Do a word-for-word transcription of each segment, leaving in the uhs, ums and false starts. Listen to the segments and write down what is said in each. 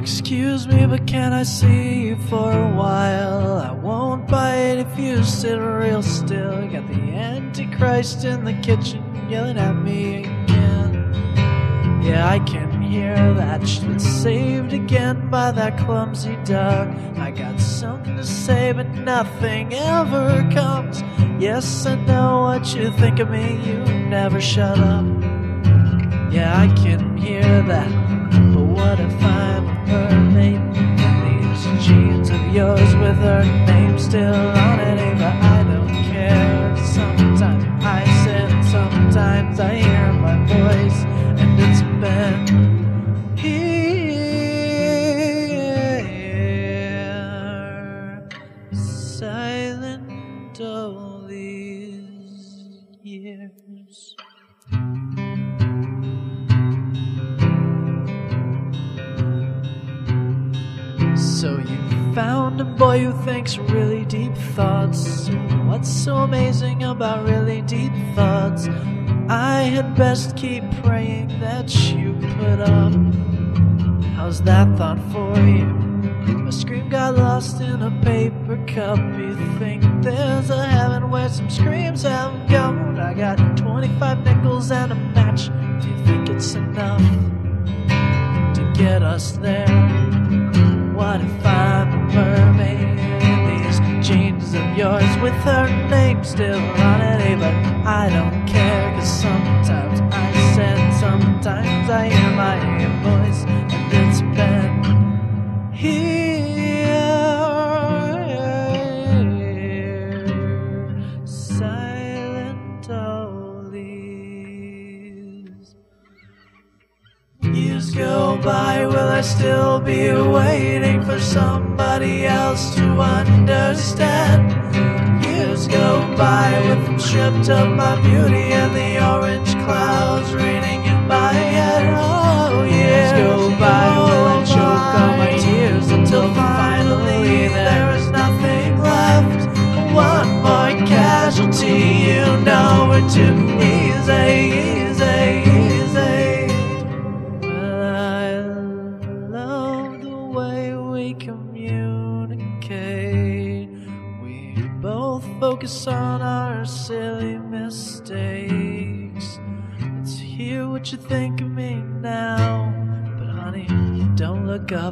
Excuse me, but can I see you for a while? I won't bite if you sit real still. Got the Antichrist in the kitchen yelling at me again. Yeah, I can hear that shit saved again by that clumsy dog. I got something to say, but nothing ever comes. Yes, I know what you think of me, you never shut up. Yeah, I can hear that, but what if I'm a mermaid in these jeans of yours with her name still on it? Hey, but I don't care. Sometimes I sit, sometimes I hear my voice, and it's been here, silent all these years. So you found a boy who thinks really deep thoughts. What's so amazing about really deep thoughts? I had best keep praying that you put up. How's that thought for you? My scream got lost in a paper cup. You think there's a heaven where some screams have gone? I got twenty-five nickels and a match. Do you think it's enough to get us there? What if I'm a mermaid in these jeans of yours with her name still on it? Hey, but I don't care, cause sometimes I said, sometimes I hear my voice, and it's been here, silent all these years go by. Will I still be waiting for somebody else to understand? Years go by with them stripped of my beauty and the orange clouds raining in my head. Oh, years go by, will I choke on my tears until finally there is nothing left? One more casualty, you know we're too easy, easy, easy. Communicate. We both focus on our silly mistakes. Let's hear what you think of me now. But honey, don't look up.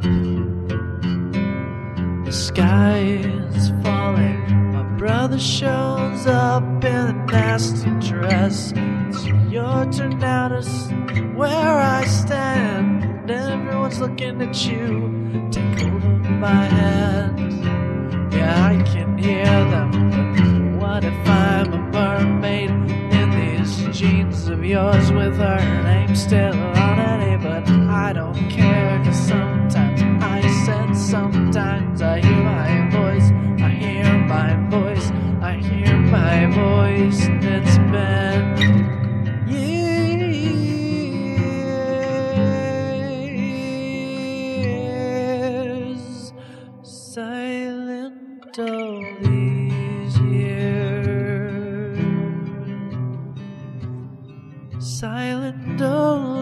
The sky is falling. My brother shows up in a nasty dress. It's your turn now to see where I stand. And everyone's looking at you. Take hold of my hand. Yeah, I can hear them. But what if I'm a mermaid in these jeans of yours with her name still on it? Hey, but I don't care, cause sometimes I said, sometimes I hear my voice. I hear my voice. I hear my voice. And it's been silent all these years, silent all